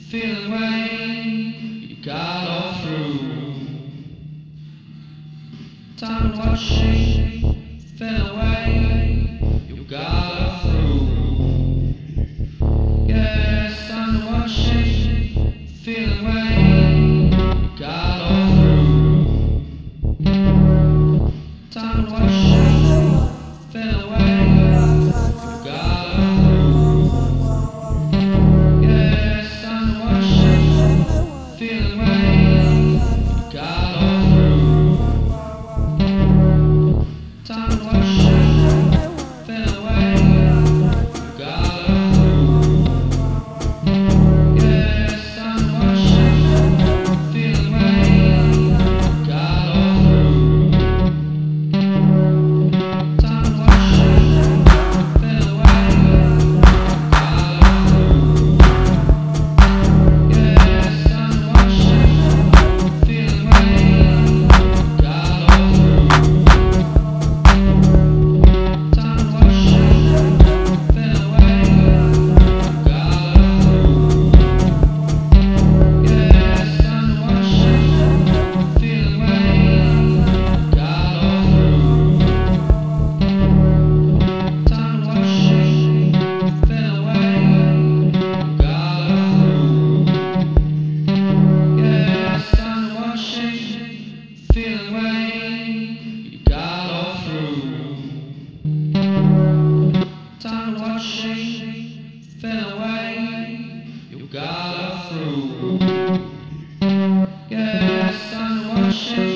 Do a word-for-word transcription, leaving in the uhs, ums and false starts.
feeling way you got all through. Time washing, feeling way you got all through. Yes, time washing, feeling way you got all through. Time washing, feeling way you got all through. Yes, time washing, feeling way you got all through. Time washing, feeling way you got all through. Yes, time washing, feeling way you got all through. Time washing, feeling way you got all through. Yes, time washing, feeling way you got all through. Time washing, feeling way you got all through. Yes, time washing, feeling way you got all through. Time washing, feeling way you got all through. Yes, time washing, feeling way you got all through. Time washing, feeling way you got all through. Yes, time washing.